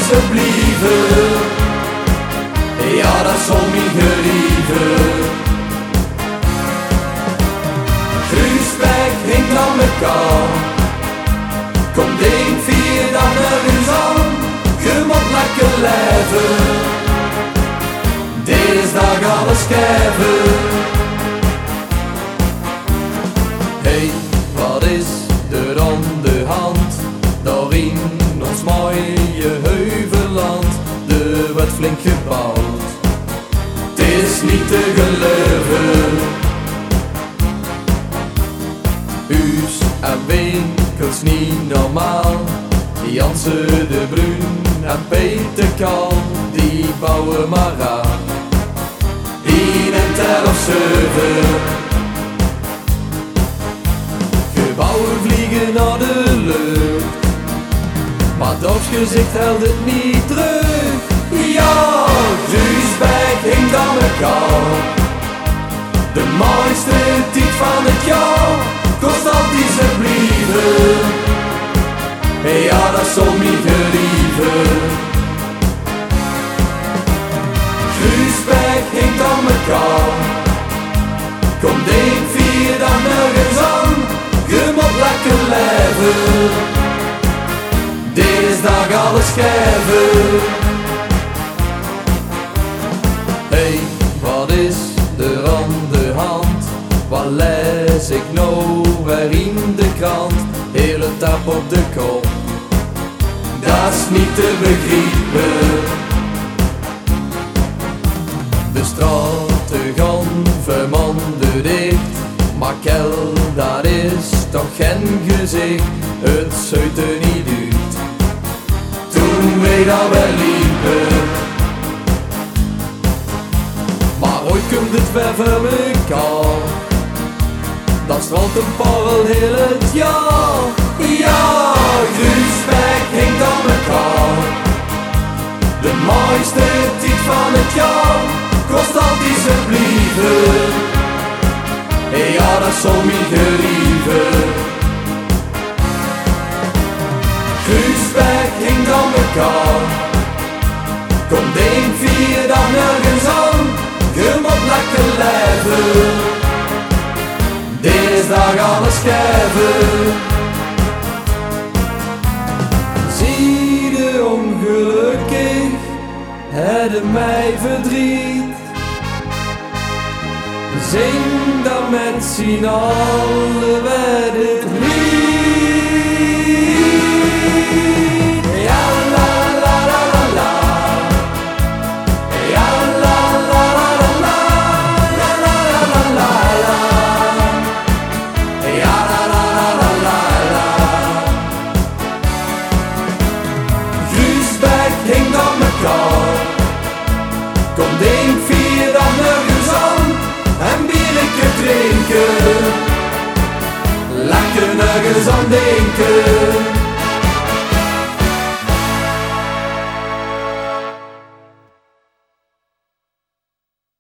ze blijven. Ja, dat zal me gerieven. Kruisweg hinkt aan mekaar. Komt 1-4 dan ergens aan. Je moet lekker leven. Deze dag alles geven. Hey, wat is er aan de hand? Daar in ons mooie heuvelland. Er wordt flink gebouwd. Het is niet te geloven. Huis en winkels niet normaal. Jansen de Bruin en Peter Kaal, die bouwen maar aan. In en ter of 7. Gebouwen vliegen naar de lucht, maar het gezicht houdt het niet terug. Ja, Kruisweg hinkt aan mekaar. De mooiste tijd van het jaar kost altijd ze blijven. Ja, dat zal me gerieven. Kruisweg hinkt aan mekaar. Komt 1-4 dan nergens aan. Je moet lekker leven. Deze dag alles geven. Hey, wat is er aan de hand? Wat lees ik nou weer in de krant? Hele tap op de kop, dat is niet te begrijpen. De straten gaan vermanden dicht, maar kel, dat is toch geen gezicht. Het zuid er niet uit, toen wij daar wel liepen. Maar ooit komt het weer voor mekaar. Dat strand een parel heel het jaar. Ja, Kruisweg hinkt aan mekaar. De mooiste tijd van het jaar kost altijd ze blijven. Ja, dat zal me gerieven. Kruisweg hinkt aan mekaar. Komt 1-4 dan nergens aan. Je moet lekker leven. Deze dag alles geven. Zie de ongelukkig, het mij verdriet. Zing dan met z'n allen bij dit